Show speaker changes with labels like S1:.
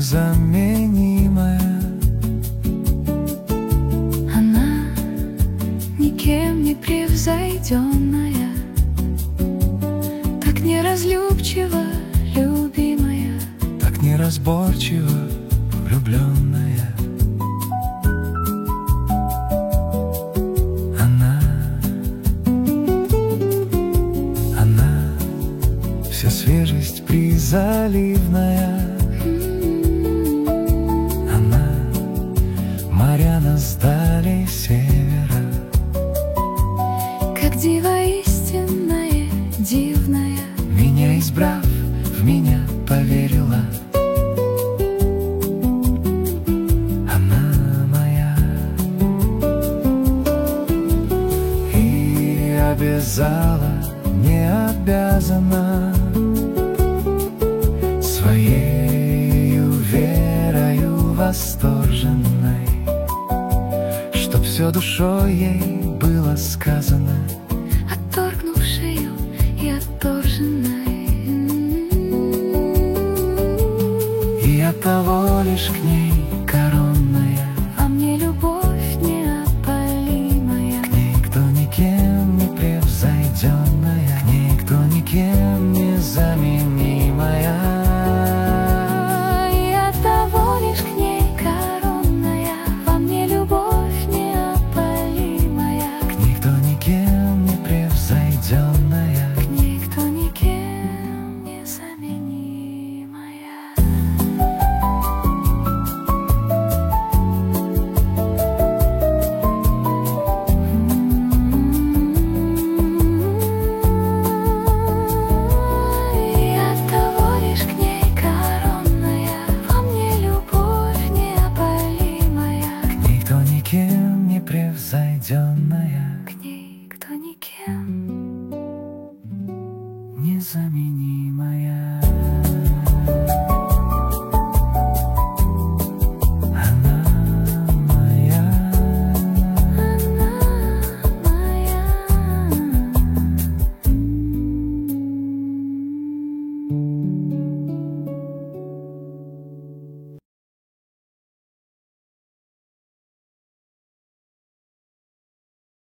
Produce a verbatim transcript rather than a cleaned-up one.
S1: незаменимая.
S2: Она никем не превзойденная, так неразлюбчива, любимая,
S1: так неразборчиво влюбленная. Она, она вся свежесть призаливная. Она Марьяна с далей севера,
S2: как дива истинная, дивная,
S1: меня избрав, в меня поверила. Она моя и обязала, не обязана, своею верою восторженной, чтоб все душой ей было сказано,
S2: отторгнувшею и отторженной.
S1: и оттого лишь к ней коронная.
S2: А мне любовь неопалимая,
S1: К ней кто никем не превзойденная, к ней кто никем не заменимая.
S2: и оттого лишь к ней коронная. Во мне любовь неопалимая,
S1: К ней кто никем не превзойденная,
S2: к ней кто никем не заменимая. И оттого лишь к ней коронная. Во мне любовь неопалимая,
S1: к ней кто никем не превзойденная,
S2: к ней кто никем
S1: незаменимая.